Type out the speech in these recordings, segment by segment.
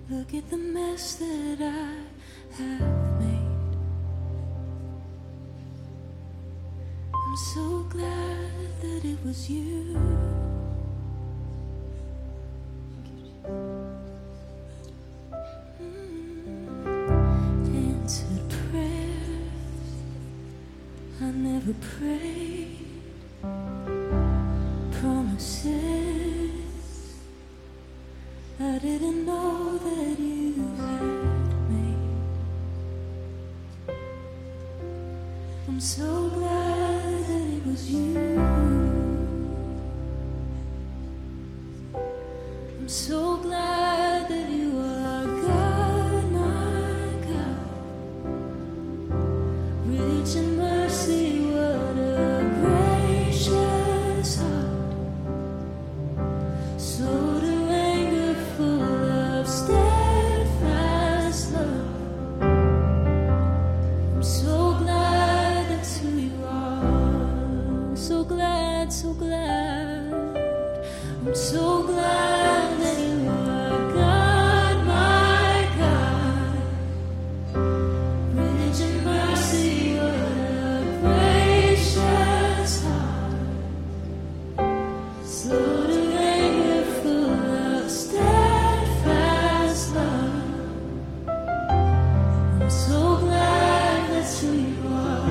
Look at the mess that I have made. I'm so glad that it was you. Answered prayers I never prayed. Promises I didn't know that you had made. I'm so glad that it was you. I'm so glad that you are God, my God. Rich in mercy, what a gracious heart. So to anger, full of steadfast love. I'm so glad that's who you are. So glad, so glad. I'm so glad that you are God, my God. Rich in mercy, what a gracious heart. Slow to anger, full of steadfast love. I'm so glad that's who you are.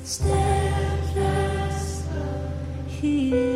steadfast. He is